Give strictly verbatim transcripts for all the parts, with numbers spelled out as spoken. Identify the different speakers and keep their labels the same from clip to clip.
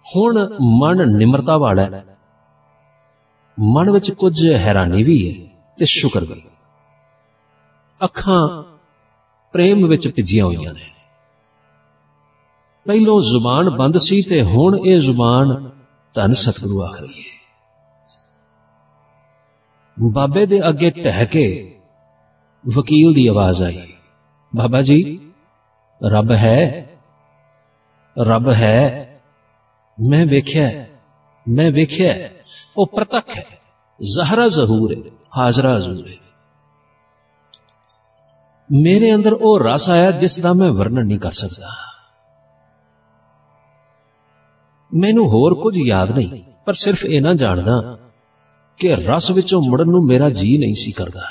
Speaker 1: हुण मन निमरता वाला है, मन विच कुछ हैरानी भी है ते शुक्र भी। अखां प्रेम विच भिजियां होईयां ने। पहलों जुबान बंद सी ते हुण ये जुबान धन सतगुरु आख रही है। बाबे दे अगे ढह के वकील दी आवाज आई, बाबा जी रब है, रब है, मैं वेख्या, मैं वेख्या, वो प्रतख है, ज़हरा ज़हूर है, हाजरा हजूर है। मेरे अंदर वो रस आया जिसका मैं वर्णन नहीं कर सकता। मैनू होर कुछ याद नहीं, पर सिर्फ इना जानदा कि रस विचों मुड़न नूं मेरा जी नहीं सी करदा।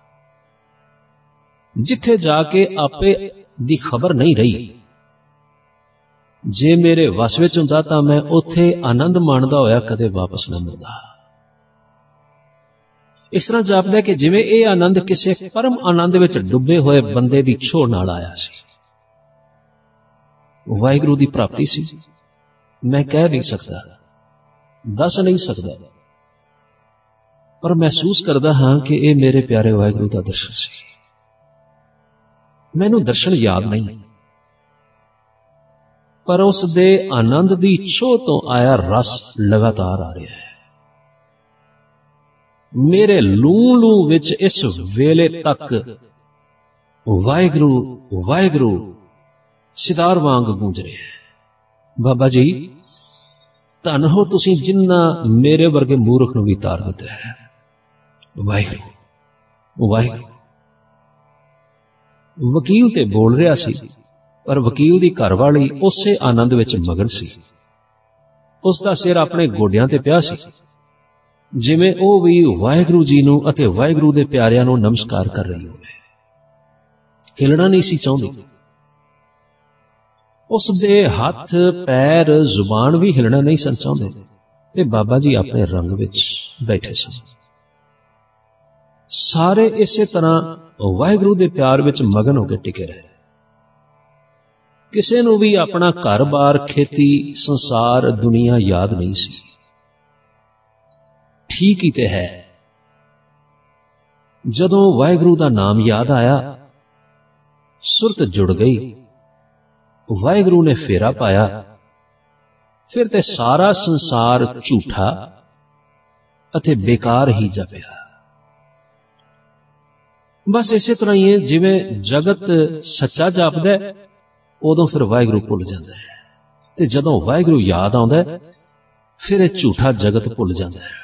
Speaker 1: जिथे जाके आपे दी खबर नहीं रही, जे मेरे वस विच हुंदा तां मैं उत्थे आनंद माणदा होया कदे वापस ना मुड़दा। इस तरह जापदा कि जिवें ये आनंद किसी परम आनंद विच डुबे हुए बंदे दी छोड़ नाल आया सी। वाहिगुरू दी प्राप्ति सी। मैं कह नहीं सकता, दस नहीं सकता, पर महसूस करदा हां कि यह मेरे प्यारे वाहिगुरू दा दर्शन सी। मैनू दर्शन याद नहीं, पर उस दे आनंद दी छोह तो आया रस लगातार आ रहा है। मेरे लू लू विच इस वेले तक वाहिगुरू वाहिगुरू सितार वांग गूंज रहे हैं। बाबा जी धन हो तुसीं जिन्ना मेरे वर्गे मूर्ख नूं भी तार दिता है। वाहिगुरू वाहिगुरू। वकील ते बोल रहा सी, पर वकील दी घरवाली उसे आनंद विच मगन सी। उसदा सिर अपने गोडियां ते पिया सी, जिवें ओ भी वाहिगुरू जी नूं अते वाहिगुरू दे प्यारियां नूं नमस्कार कर रही होवे। हिलना नहीं सी चाहुंदी। उस दे हथ पैर जुबान भी हिलना नहीं सन चाहुंदे ते बाबा जी अपने रंग विच बैठे सन। सारे इसे तरह वाहिगुरू दे प्यार विच मगन होकर टिके रहे। किसे नूं भी अपना घर बार खेती संसार दुनिया याद नहीं सी। ठीक ही ते है, जदों वाहिगुरू दा नाम याद आया सुरत जुड़ गई। वाहिगुरू ने फेरा पाया, फिर ते सारा संसार झूठा अते बेकार ही जापिया। बस इसे तरह ही है, जिवें जगत सच्चा जापदा है उदों फिर वाहिगुरू भुल जाता है, ते जदों वाहिगुरू याद आउंदा है फिर यह झूठा जगत भुल जाता है।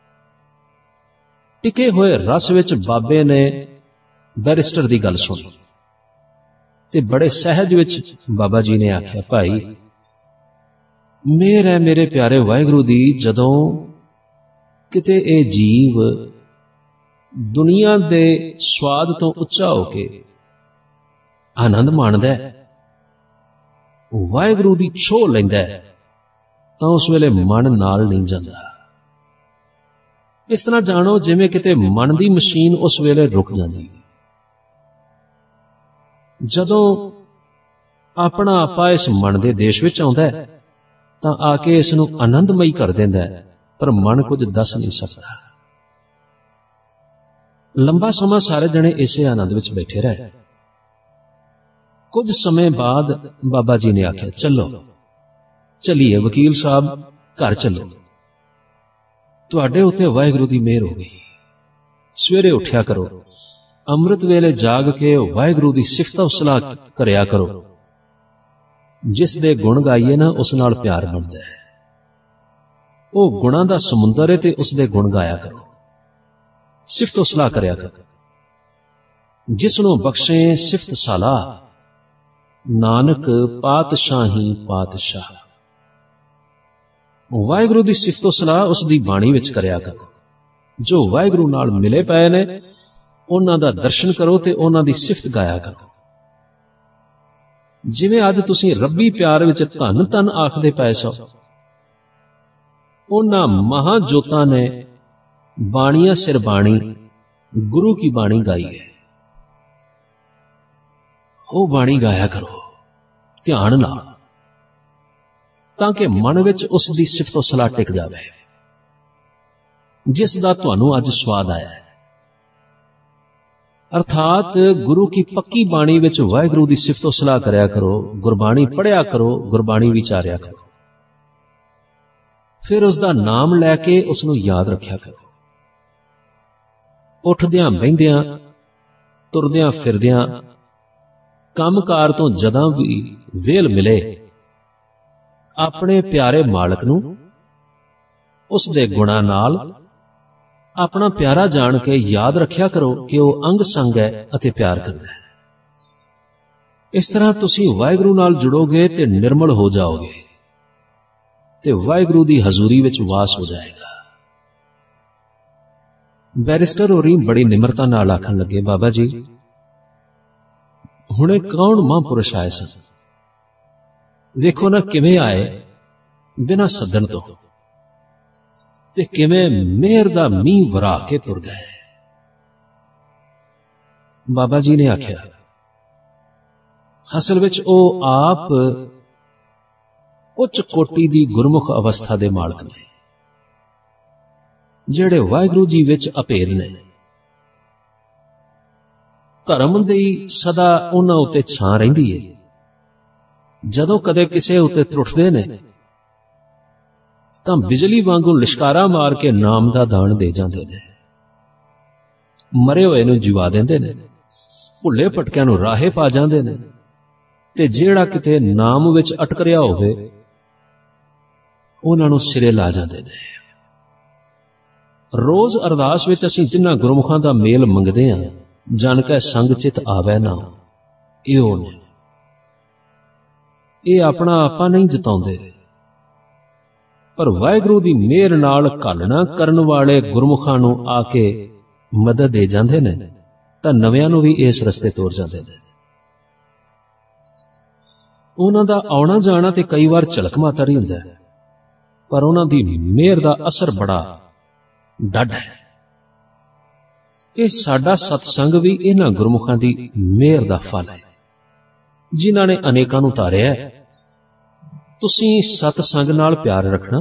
Speaker 1: टिके हुए रस विच बाबे ने बैरिस्टर दी गल सुनी ते बड़े सहज विच बाबा जी ने आख्या, भाई मेर है मेरे प्यारे वाहिगुरू दी, जदों किते ए जीव दुनिया दे स्वाद तो उच्चा होके आनंद माणदा है, वाहिगुरू दी छोह लैंदा है, तां उस वेले मन नाल नहीं जांदा। इस तरह जानो जिवें किते मन दी मशीन उस वेले रुक जांदी। जदों अपना आपा इस मन दे देश विच आउंदा है तां आके इस नूं आनंदमई कर दिंदा है, पर मन कुछ दस नहीं सकता। लंबा समा सारे जने इसे आनंद विच बैठे रहे। कुछ समय बाद बाबा जी ने आख्या, चलो चलिए वकील साहब घर चलो, तुहाडे उत्ते वाहिगुरू दी मेहर हो गई। सवेरे उठ्या करो, अमृत वेले जाग के वाहिगुरू दी सिफत सलाह करया करो। जिस दे गुण गाइए ना उस नाल प्यार बनदा है। वो गुणां दा समुंदर है ते उस दे गुण गाया करो, सिफत सलाह करया करो। जिसनों बख्शे सिफत सलाह नानक पातशाही पातशाह। वाहिगुरू दी सिफत सलाह उस दी बाणी विच करया करो। जो वाहिगुरू नाल मिले पए ने उन्हां दा दर्शन करो ते उन्हां दी सिफत गाया करो। जिवें अज तुसीं रब्बी प्यार विच धन धन आखदे पए सो, उन्हां महाजोतां ने बाणियां सिर बाणी गुरु की बाणी गाई है। वो बाणी गाया करो ध्यान नाल, ਤਾਂ ਕਿ ਮਨ ਵਿੱਚ ਉਸ ਦੀ ਸਿਫਤੋ ਸਲਾਹ ਟਿਕ ਜਾਵੇ ਜਿਸ ਦਾ ਤੁਹਾਨੂੰ ਅੱਜ ਸਵਾਦ ਆਇਆ ਹੈ। ਅਰਥਾਤ ਗੁਰੂ ਕੀ ਪੱਕੀ ਬਾਣੀ ਵਿੱਚ ਵਾਹਿਗੁਰੂ ਦੀ ਸਿਫਤੋ ਸਲਾਹ ਕਰਿਆ ਕਰੋ, ਗੁਰਬਾਣੀ ਪੜ੍ਹਿਆ ਕਰੋ, ਗੁਰਬਾਣੀ ਵਿਚਾਰਿਆ ਕਰੋ, ਫਿਰ ਉਸ ਦਾ ਨਾਮ ਲੈ ਕੇ ਉਸ ਨੂੰ ਯਾਦ ਰੱਖਿਆ ਕਰੋ। ਉੱਠਦਿਆਂ ਬਹਿੰਦਿਆਂ, ਤੁਰਦਿਆਂ ਫਿਰਦਿਆਂ, ਕੰਮਕਾਰ ਤੋਂ ਜਦੋਂ ਵੀ ਵੇਲ ਮਿਲੇ ਆਪਣੇ ਪਿਆਰੇ ਮਾਲਕ ਨੂੰ ਉਸ ਦੇ ਗੁਣਾਂ ਨਾਲ ਆਪਣਾ ਪਿਆਰਾ ਜਾਣ ਕੇ ਯਾਦ ਰੱਖਿਆ ਕਰੋ ਕਿ ਉਹ ਅੰਗ ਸੰਗ ਹੈ ਅਤੇ ਪਿਆਰ ਕਰਦਾ ਹੈ। ਇਸ ਤਰ੍ਹਾਂ ਤੁਸੀਂ ਵਾਹਿਗੁਰੂ ਨਾਲ ਜੁੜੋਗੇ ਤੇ ਨਿਰਮਲ ਹੋ ਜਾਓਗੇ ਤੇ ਵਾਹਿਗੁਰੂ ਦੀ ਹਜ਼ੂਰੀ ਵਿੱਚ ਵਾਸ ਹੋ ਜਾਏਗਾ। ਬੈਰਿਸਟਰ ਹੋਰੀ ਬੜੀ ਨਿਮਰਤਾ ਨਾਲ ਆਖਣ ਲੱਗੇ, ਬਾਬਾ ਜੀ ਹੁਣੇ ਕੌਣ ਮਹਾਂਪੁਰਸ਼ ਆਏ ਸਨ, ਵੇਖੋ ਨਾ ਕਿਵੇਂ ਆਏ ਬਿਨਾਂ ਸੱਦਣ ਤੋਂ, ਤੇ ਕਿਵੇਂ ਮਿਹਰ ਦਾ ਮੀਂਹ ਵਰਾ ਕੇ ਤੁਰ ਗਏ। ਬਾਬਾ ਜੀ ਨੇ ਆਖਿਆ, ਅਸਲ ਵਿੱਚ ਉਹ ਆਪ ਉੱਚ ਕੋਟੀ ਦੀ ਗੁਰਮੁਖ ਅਵਸਥਾ ਦੇ ਮਾਲਕ ਨੇ, ਜਿਹੜੇ ਵਾਹਿਗੁਰੂ ਜੀ ਵਿੱਚ ਅਭੇਦ ਨੇ। ਧਰਮ ਦੀ ਸਦਾ ਉਹਨਾਂ ਉੱਤੇ ਛਾਂ ਰਹਿੰਦੀ ਹੈ। ਜਦੋਂ ਕਦੇ ਕਿਸੇ ਉੱਤੇ ਟੁੱਟਦੇ ਨੇ ਤਾਂ ਬਿਜਲੀ ਵਾਂਗੂ ਲਿਸ਼ਕਾਰਾ ਮਾਰ ਕੇ ਨਾਮ ਦਾ ਦਾਨ ਦੇ ਜਾਂਦੇ ਨੇ। ਮਰੇ ਹੋਏ ਨੂੰ ਜਿਵਾ ਦਿੰਦੇ ਨੇ, ਭੁੱਲੇ ਭਟਕਿਆਂ ਨੂੰ ਰਾਹੇ ਪਾ ਜਾਂਦੇ ਨੇ, ਤੇ ਜਿਹੜਾ ਕਿਤੇ ਨਾਮ ਵਿੱਚ ਅਟਕ ਰਿਹਾ ਹੋਵੇ ਉਹਨਾਂ ਨੂੰ ਸਿਰੇ ਲਾ ਜਾਂਦੇ ਨੇ। ਰੋਜ਼ ਅਰਦਾਸ ਵਿੱਚ ਅਸੀਂ ਜਿਨ੍ਹਾਂ ਗੁਰਮੁਖਾਂ ਦਾ ਮੇਲ ਮੰਗਦੇ ਹਾਂ, ਜਨ ਕੈ ਸੰਗ ਚਿਤ ਆਵੈ ਨਾ, ਇਹ ਉਹ ਨੇ। ਇਹ ਆਪਣਾ ਆਪਾ ਨਹੀਂ ਜਤਾਉਂਦੇ, ਪਰ ਵਾਹਿਗੁਰੂ ਦੀ ਮਿਹਰ ਨਾਲ ਘਾਲਣਾ ਕਰਨ ਵਾਲੇ ਗੁਰਮੁਖਾਂ ਨੂੰ ਆ ਕੇ ਮਦਦ ਦੇ ਜਾਂਦੇ ਨੇ, ਤਾਂ ਨਵਿਆਂ ਨੂੰ ਵੀ ਇਸ ਰਸਤੇ ਤੋਰ ਜਾਂਦੇ ਨੇ। ਉਹਨਾਂ ਦਾ ਆਉਣਾ ਜਾਣਾ ਤੇ ਕਈ ਵਾਰ ਝਲਕ ਮਾਤਰ ਹੀ ਹੁੰਦਾ ਹੈ, ਪਰ ਉਹਨਾਂ ਦੀ ਮਿਹਰ ਦਾ ਅਸਰ ਬੜਾ ਡੱਢ ਹੈ। ਇਹ ਸਾਡਾ ਸਤਸੰਗ ਵੀ ਇਹਨਾਂ ਗੁਰਮੁਖਾਂ ਦੀ ਮਿਹਰ ਦਾ ਫਲ ਹੈ, ਜਿਨ੍ਹਾਂ ਨੇ ਅਨੇਕਾਂ ਨੂੰ ਤਾਰਿਆ। ਤੁਸੀਂ ਸਤਸੰਗ ਨਾਲ ਪਿਆਰ ਰੱਖਣਾ,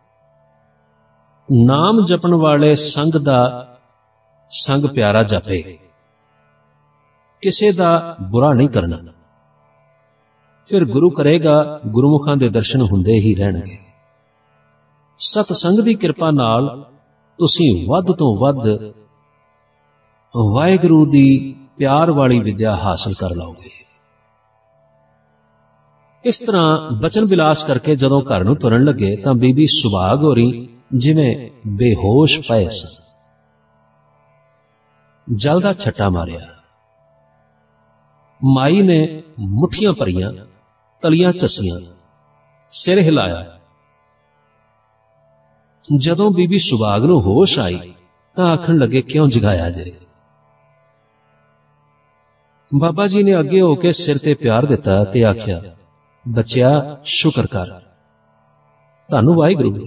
Speaker 1: ਨਾਮ ਜਪਣ ਵਾਲੇ ਸੰਗ ਦਾ ਸੰਗ ਪਿਆਰਾ ਜਪੇ, ਕਿਸੇ ਦਾ ਬੁਰਾ ਨਹੀਂ ਕਰਨਾ, ਫਿਰ ਗੁਰੂ ਕਰੇਗਾ ਗੁਰਮੁਖਾਂ ਦੇ ਦਰਸ਼ਨ ਹੁੰਦੇ ਹੀ ਰਹਿਣਗੇ। ਸਤਸੰਗ ਦੀ ਕਿਰਪਾ ਨਾਲ ਤੁਸੀਂ ਵੱਧ ਤੋਂ ਵੱਧ ਵਾਹਿਗੁਰੂ ਦੀ ਪਿਆਰ ਵਾਲੀ ਵਿਦਿਆ ਹਾਸਲ ਕਰ ਲਓਗੇ। ਇਸ ਤਰ੍ਹਾਂ ਬਚਨ ਵਿਲਾਸ ਕਰਕੇ ਜਦੋਂ ਘਰ ਨੂੰ ਤੁਰਨ ਲੱਗੇ ਤਾਂ ਬੀਬੀ ਸੁਭਾਗ ਹੋਰੀ ਜਿਵੇਂ ਬੇਹੋਸ਼ ਪਏ ਸਨ। ਜਲ ਦਾ ਛੱਟਾ ਮਾਰਿਆ, ਮਾਈ ਨੇ ਮੁੱਠੀਆਂ ਭਰੀਆਂ, ਤਲੀਆਂ ਝੱਸੀਆਂ, ਸਿਰ ਹਿਲਾਇਆ। ਜਦੋਂ ਬੀਬੀ ਸੁਭਾਗ ਨੂੰ ਹੋਸ਼ ਆਈ ਤਾਂ ਆਖਣ ਲੱਗੇ, ਕਿਉਂ ਜਗਾਇਆ ਜੇ? ਬਾਬਾ ਜੀ ਨੇ ਅੱਗੇ ਹੋ ਕੇ ਸਿਰ ਤੇ ਪਿਆਰ ਦਿੱਤਾ ਤੇ ਆਖਿਆ, ਬੱਚਿਆ ਸ਼ੁਕਰ ਕਰ, ਤੁਹਾਨੂੰ ਵਾਹਿਗੁਰੂ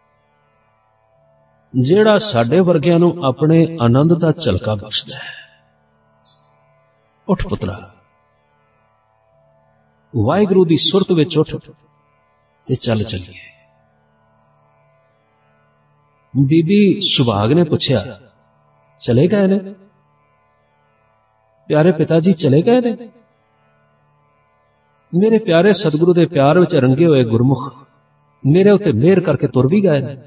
Speaker 1: ਜਿਹੜਾ ਸਾਡੇ ਵਰਗਿਆਂ ਨੂੰ ਆਪਣੇ ਆਨੰਦ ਦਾ ਝਲਕਾ ਬਖਸ਼ਦਾ ਹੈ। ਉੱਠ ਪੁੱਤਰਾ, ਵਾਹਿਗੁਰੂ ਦੀ ਸੁਰਤ ਵਿੱਚ ਉੱਠ ਤੇ ਚੱਲ ਚੱਲੀਏ। ਬੀਬੀ ਸੁਭਾਗ ਨੇ ਪੁੱਛਿਆ, ਚਲੇ ਗਏ ਨੇ? ਪਿਆਰੇ ਪਿਤਾ ਜੀ ਚਲੇ ਗਏ ਨੇ? ਮੇਰੇ ਪਿਆਰੇ ਸਤਿਗੁਰੂ ਦੇ ਪਿਆਰ ਵਿੱਚ ਰੰਗੇ ਹੋਏ ਗੁਰਮੁਖ ਮੇਰੇ ਉੱਤੇ ਮਿਹਰ ਕਰਕੇ ਤੁਰ ਵੀ ਗਏ ਨੇ।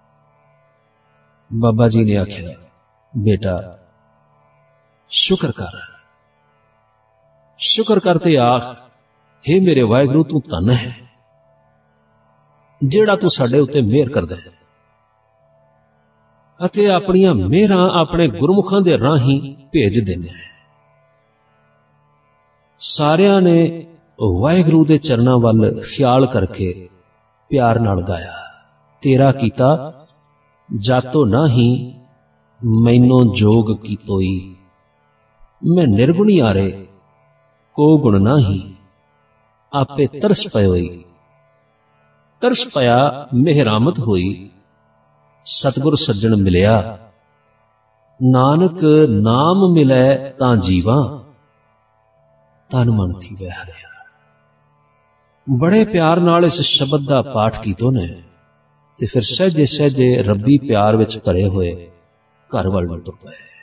Speaker 1: ਬਾਬਾ ਜੀ ਨੇ ਆਖਿਆ, ਬੇਟਾ ਸ਼ੁਕਰ ਕਰ, ਸ਼ੁਕਰ ਕਰਤੇ ਆਖ, ਹੇ ਮੇਰੇ ਵਾਹਿਗੁਰੂ ਤੂੰ ਧੰਨ ਹੈ ਜਿਹੜਾ ਤੂੰ ਸਾਡੇ ਉੱਤੇ ਮਿਹਰ ਕਰਦਾ ਹੈ ਅਤੇ ਆਪਣੀਆਂ ਮਿਹਰਾਂ ਆਪਣੇ ਗੁਰਮੁਖਾਂ ਦੇ ਰਾਹੀਂ ਭੇਜ ਦਿੰਦਾ ਹੈ। ਸਾਰਿਆਂ ਨੇ ਵਾਹਿਗੁਰੂ ਦੇ ਚਰਨਾਂ ਵੱਲ ਖਿਆਲ ਕਰਕੇ ਪਿਆਰ ਨਾਲ ਗਾਇਆ, ਤੇਰਾ ਕੀਤਾ ਜਾਤੋ ਨਾਹੀ ਮੈਨੂੰ ਜੋਗ ਕੀਤੋਈ, ਮੈਂ ਨਿਰਗੁਣੀ ਆਰੇ ਕੋ ਗੁਣ ਨਾਹੀ, ਆਪੇ ਤਰਸ ਪਇਓਈ, ਤਰਸ ਪਿਆ ਮਿਹਰਾਮਤ ਹੋਈ, ਸਤਿਗੁਰ ਸੱਜਣ ਮਿਲਿਆ, ਨਾਨਕ ਨਾਮ ਮਿਲੈ ਤਾਂ ਜੀਵਾਂ, ਤਨ ਮਨ ਥੀ ਵਹਿ ਹਰਿਆ। बड़े प्यार नाल इस शब्द का पाठ कीतो ने ते फिर सहजे सहजे रब्बी प्यार विच भरे हुए घर वल तुर पए।